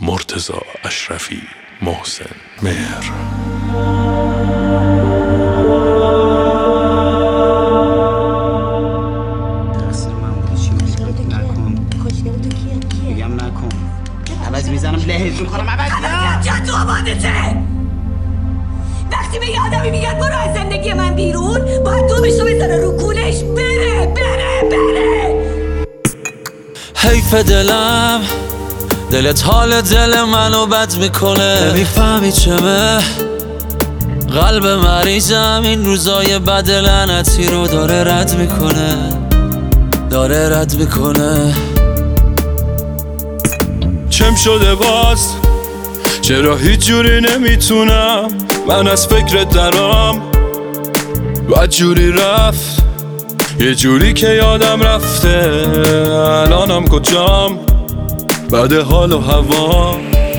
مرتضی اشرفی، محسن مهر. عوض میزنم لحظ میکنم عوض جا تو آبادته. وقتی به یه آدمی میگن برو از زندگی من بیرون، باید دومشو بزنه رو کولش بره. حیف دلم، دلت حال دل منو بد میکنه. نمیفهمی چمه قلب مریضم این روزای بد لعنتی رو داره رد میکنه. چم شده باز؟ چرا هیچ جوری نمیتونم من از فکرت درام؟ بد جوری رفت، یه جوری که یادم رفته الانم کجام، بعد حال و هوا.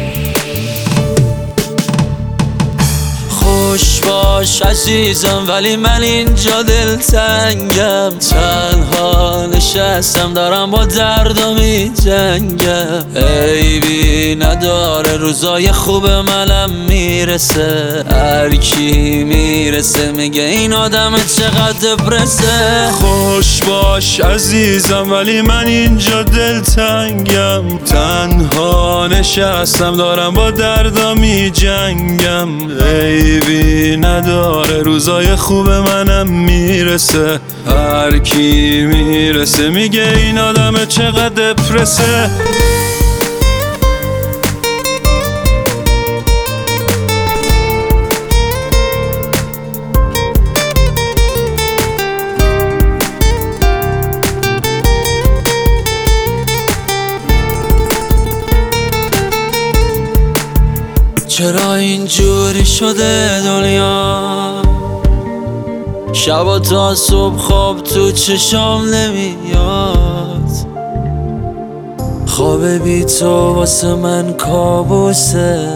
خوش باش عزیزم ولی من اینجا دلتنگم، تنها نشستم دارم با دردم میجنگم. عیبی نداره روزای خوب منم میرسه، هر کی میرسه میگه این آدم چقدر دپرسه. خوش باش عزیزم ولی من اینجا دلتنگم، تنها نشستم دارم با دردم میجنگم. عیبی نداره روزای خوب منم میرسه، هر کی میرسه میگه این آدم چقدر دپرسه. چرا اینجوری شده دنیا؟ شب تا صبح خواب تو چشام نمیاد، خواب بی تو واسه من کابوسه.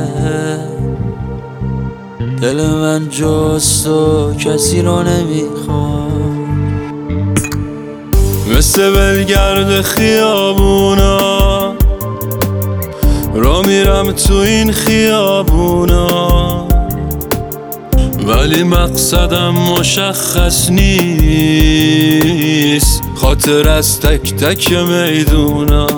دل من جز تو کسی رو نمیخواد، مثل ولگرد خیابونا را میرم تو این خیابونا، ولی مقصدم مشخص نیست، خاطر از تک تک میدونا.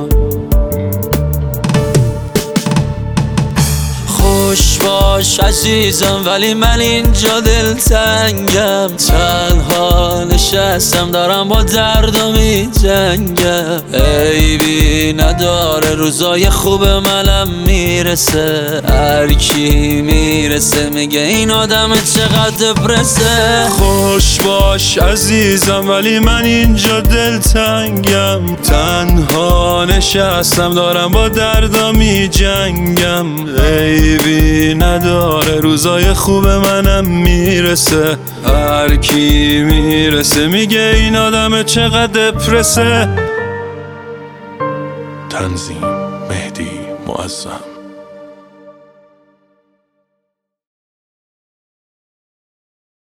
خوش باش عزیزم ولی من اینجا دلتنگم، تنها نشستم دارم با دردم میجنگم. عیبی نداره روزای خوب منم میرسه، هر کی میرسه میگه این آدم چقدر دپرسه. خوش باش عزیزم ولی من اینجا دلتنگم، تنها نشستم دارم با دردم میجنگم. عیبی نداره روزای خوب منم میرسه، هر کی میرسه میگه این آدم چقدر دپرسه. تنظیم مهدی معظم.